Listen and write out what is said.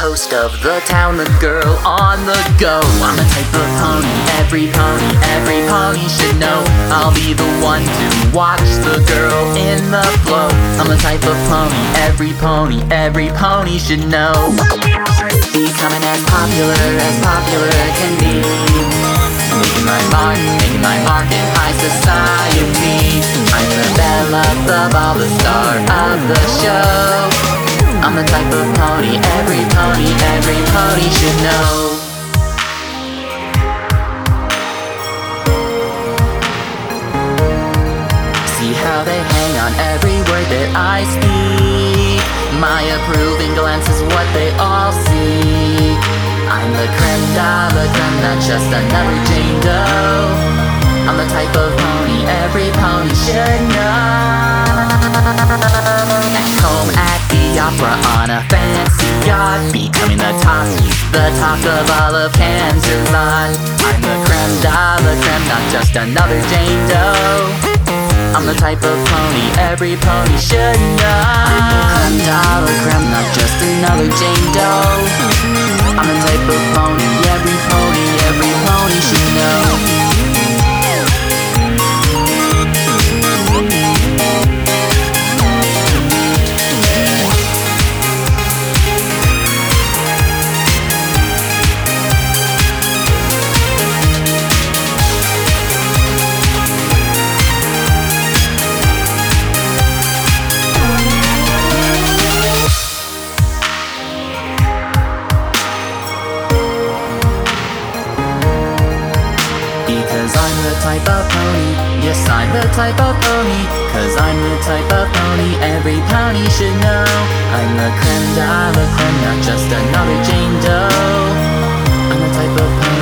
host of the town, the girl on the go. I'm the type of pony every pony should know. I'll be the one to watch the girl in the flow. I'm the type of pony every pony should know. Becoming as popular can be. Making my mark in high society. I'm the belle of the ball, the star of the show. I'm the type of pony every pony should know. See how they hang on every word that I speak. My approving glance is what they all see. I'm the creme de la creme, not just another Jane Doe. I'm the type of pony every pony should know. At home at the opera on a fancy yacht, becoming the talk of all of Kansas. I'm the creme de la creme, not just another Jane Doe. I'm the type of pony every pony should know. I'm the creme de la creme, not just another Jane Doe. I'm the type of pony every pony should know. Because I'm the type of pony, yes I'm the type of pony. Cause I'm the type of pony every pony should know. I'm the creme de la creme, not just another Jane Doe. I'm the type of pony